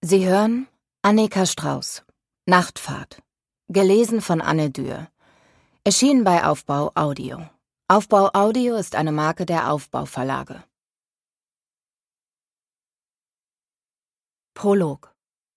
Sie hören Annika Strauß, Nachtfahrt, gelesen von Anne Dürr, erschienen bei Aufbau Audio. Aufbau Audio ist eine Marke der Aufbau Verlage. Prolog.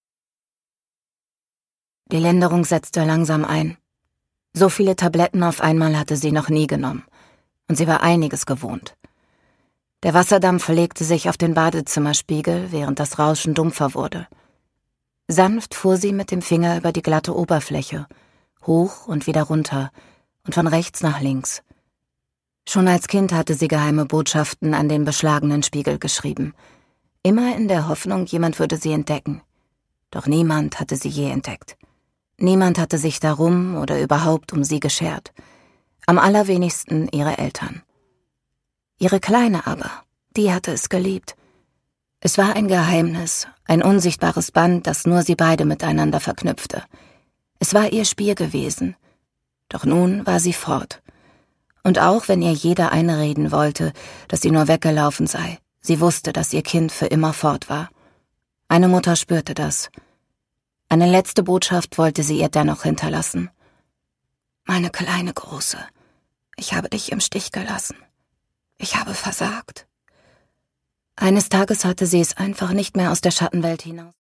Die Linderung setzte langsam ein. So viele Tabletten auf einmal hatte sie noch nie genommen, und sie war einiges gewohnt. Der Wasserdampf legte sich auf den Badezimmerspiegel, während das Rauschen dumpfer wurde. Sanft fuhr sie mit dem Finger über die glatte Oberfläche, hoch und wieder runter und von rechts nach links. Schon als Kind hatte sie geheime Botschaften an den beschlagenen Spiegel geschrieben, immer in der Hoffnung, jemand würde sie entdecken. Doch niemand hatte sie je entdeckt. Niemand hatte sich darum oder überhaupt um sie geschert. Am allerwenigsten ihre Eltern. Ihre Kleine aber, die hatte es geliebt. Es war ein Geheimnis, ein unsichtbares Band, das nur sie beide miteinander verknüpfte. Es war ihr Spiel gewesen. Doch nun war sie fort. Und auch wenn ihr jeder einreden wollte, dass sie nur weggelaufen sei, sie wusste, dass ihr Kind für immer fort war. Eine Mutter spürte das. Eine letzte Botschaft wollte sie ihr dennoch hinterlassen. Meine kleine Große, ich habe dich im Stich gelassen. Ich habe versagt. Eines Tages hatte sie es einfach nicht mehr aus der Schattenwelt hinaus.